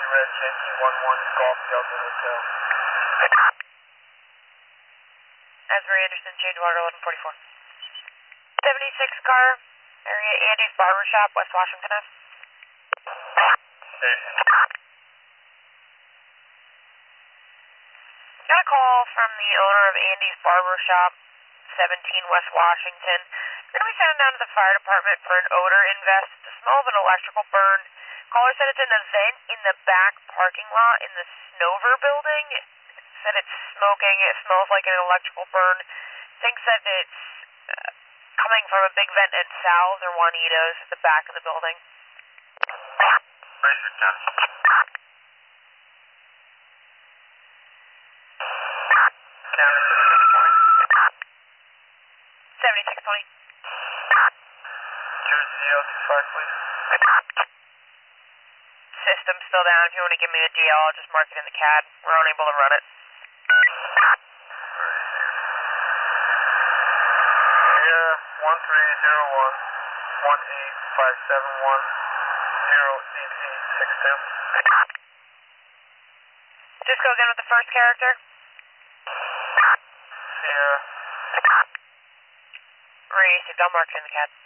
Red Yankee 11 Golf Delta Hotel. Asbury Anderson, change water 1144. 76 car, area Andy's Barbershop, West Washington Ave. Hey. Got a call from the owner of Andy's Barbershop, 17 West Washington. We're going to be sending down to the fire department for an odor invest. The smell of an electrical burn. Caller said it's an event in the back parking lot in the Snover building. Said it's smoking. It smells like an electrical burn. Thinks that it's coming from a big vent at Sal's or Juanito's at the back of the building. Basic 10. County 7620. 2025, please. System's still down. If you want to give me a DL, I'll just mark it in the CAD. We're unable to run it. Yeah, 1301 18571 088 Just go again with the first character. Sierra. Received. I'll mark it in the CAD.